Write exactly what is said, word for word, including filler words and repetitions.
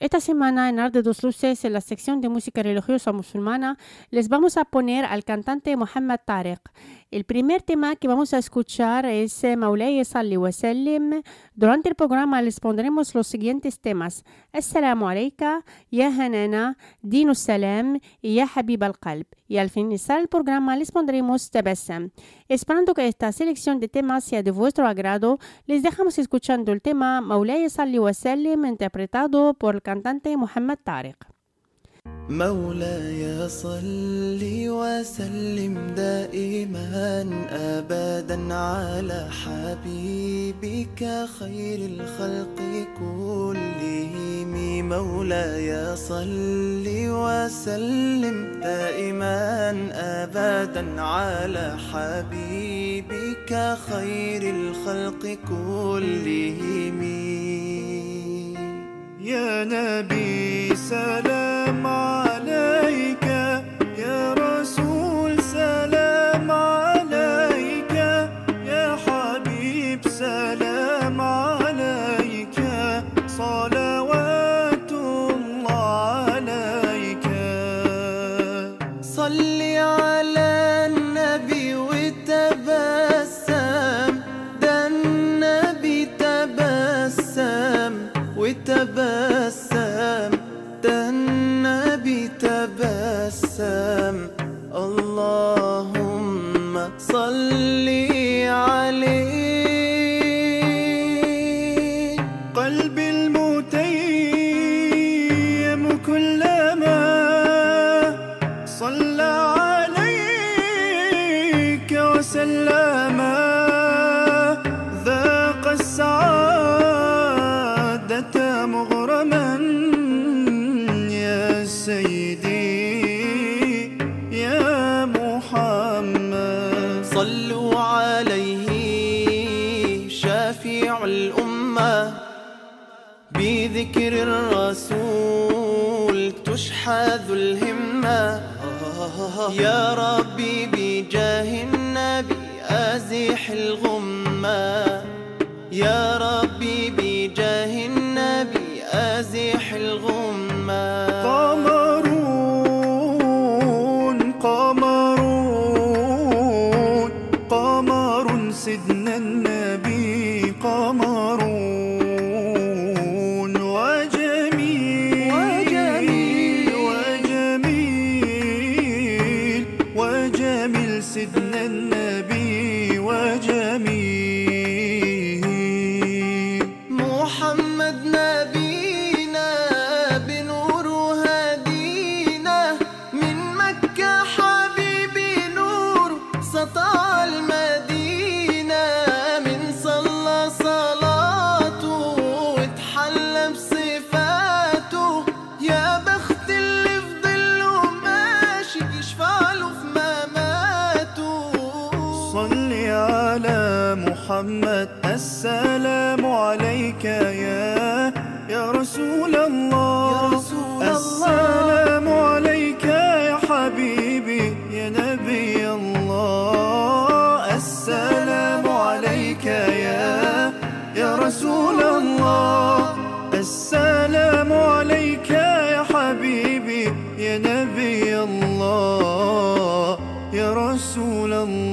Esta semana en Arte dos Luces, en la sección de música religiosa musulmana, les vamos a poner al cantante Mohammed Tariq. El primer tema que vamos a escuchar es Mawlaya Salli wa Sallim. Durante el programa les pondremos los siguientes temas: Assalamu alayka, Ya Hanana, Dinu Salam y Ya Habib al-Qalb. Y al finalizar el programa les pondremos Tabassam. Esperando que esta selección de temas sea de vuestro agrado, les dejamos escuchando el tema Mawlaya Salli wa Sallim, interpretado por el cantante Mohammed Tariq. مولاي صل وسلم دائما أبدا على حبيبك خير الخلق كلهم. مولاي صل وسلم دائما أبدا على حبيبك خير الخلق كلهم. يا نبي سلام عليك، يا رسول سلام عليك، يا حبيب سلام عليك، صلوات الله عليك. صل على النبي وتبسم، ده النبي تبسم وتبسم، ده النبي تبسم. اللهم صل عليه. قلبي المتيم كلما صلى عليك وسلم ذاق السعادة مغرما. يا سيدي يا محمد صلوا عليه شافع الأمة، بذكر الرسول تشحذ الهمة. يا ربي بجاه النبي أزح الغمة، يا ربي بجاه النبي أزح الغمة. قمرون قمرون قمر سيدنا النبي، قمرون وجميل وجميل وجميل وجميل سيدنا النبي وجميل. محمد نبينا بنور هدينا، من مكة حبيبي نور سطع المدينة. من صلى صلاته واتحلى بصفاته، يا بخت اللي في ظله ماشي يشفع له في مماته. صل على محمد. السلام عليك يا يا رسول الله، يا رسول السلام الله. عليك يا حبيبي يا نبي الله. السلام عليك يا يا رسول الله. السلام عليك يا حبيبي يا نبي الله، يا رسول الله.